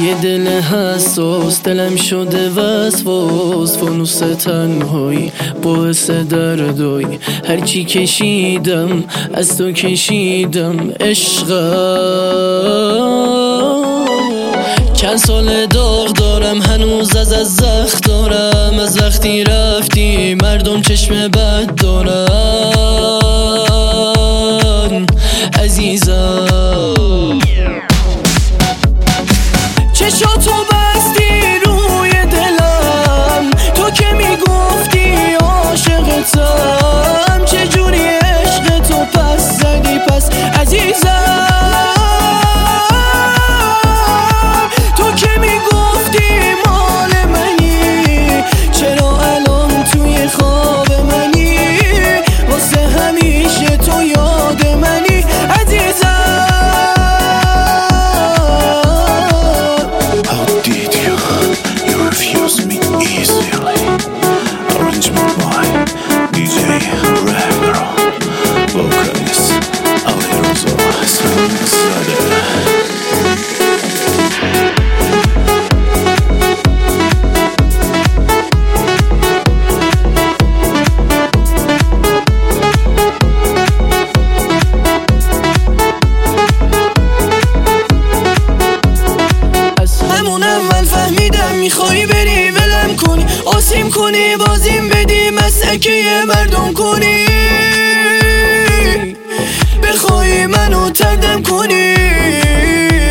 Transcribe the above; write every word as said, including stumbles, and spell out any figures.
یه دل حساس دلم شده وسواس، فانوس تنهایی باعث دردایی. هرچی کشیدم از تو کشیدم عشقم. چند سال داغ دارم هنوز از از زخم دارم، از وقتی رفتی مردم چشم بد دارن عزیزم. چشاتو بستی روی دلم، تو که میگفتی عاشقتم. چجوری عشق تو پس زدی پس عزیزم؟ تو که میگفتی مال منی، چرا الان توی خواب منی؟ واسه همیشه تو یاد منی عزیزم. میخوای بری ولم کنی، آسیم کنی بازیم بدی، مسکه مردم کنی. بخوای منو تردم کنی،